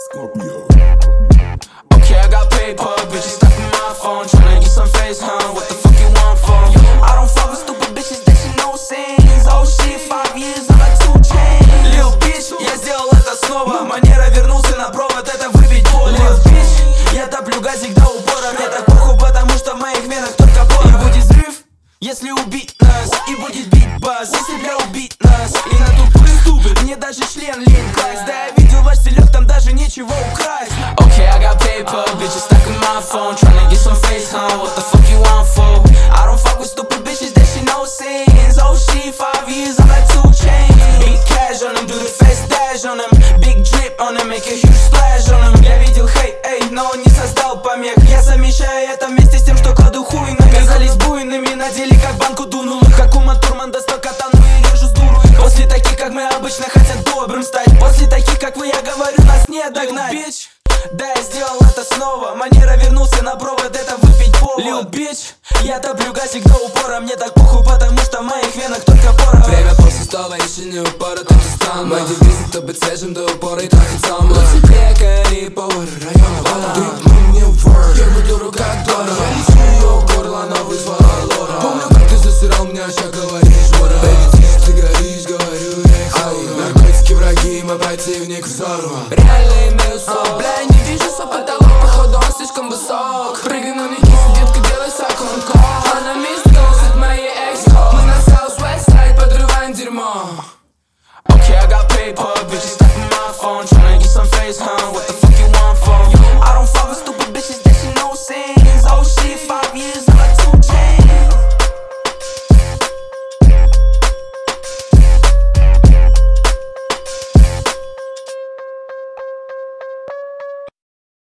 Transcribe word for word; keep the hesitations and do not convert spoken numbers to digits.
Scorpio. Okay, I got paper, bitches stuck in my phone, tryna get some face, huh? What the fuck you want for? I don't fuck with stupid bitches, that shit no sense. Oh shit, five years, I'm like two chains. Lil bitch, я сделал это снова. Манера вернулся на провод, это выпить воду. Lil bitch, я топлю газик до упора. Мне так похуй, потому что в моих венах только пора. И будет взрыв, если убить нас. И будет бит-бас, если бля убить нас. И на тупых ступит, мне даже член лень класть. Да я видел ваш селек, там даже нечего украсть. Okay, I got paper, bitches stuck in my phone, tryna get some face, huh? What the fuck you want for? I don't fuck with stupid bitches, that shit no sense. Oh shit, five years, I'm like two chains. Big cash on them, do the face dash on them. Big drip on them, make a huge splash on them. Я видел хейт, эй, но он не создал помех. Я замещаю это вместе с тем, что кладу хуй на них. Казались буйными, на деле как банку дунул их. Как Ума Турман достал катану и режу с дуру. После таких, как мы, обычно хотят добрым стать. После таких, как вы, я говорю, нас не догнать. Bitch, да, я сделал это снова. Манера вернулся на провод, это выпить повод. Lil bitch, я топлю газик до упора. Мне так похуй, потому что в моих венах только пора. Время после стола, еще не упора, так и стану. Мой девиз, это быть свежим до упора и трахать сам. Лучше пекари, повар района вода. Ты мне word, я буду рука Дора. Я лечу ее горло, она вызвала лора. Помню, как ты засирал меня, ща говоришь вора. Baby, ты, ты горишь, говорю, эй, хай. Наркотики враги, мой противник взорва. Реально имею сон, бля, не вижу свой потолок. Походу он слишком высок. Прыгай на них, детка, делай сакунко. Она мисс Гоуз, это мои экс-хоп. Мы на Southwest Side подрываем дерьмо. Okay, I got paper, bitches stuck in my phone, tryna get some face, huh? What the fuck you want for? I don't fuck with stupid bitches, that shit no sense. Oh shit, five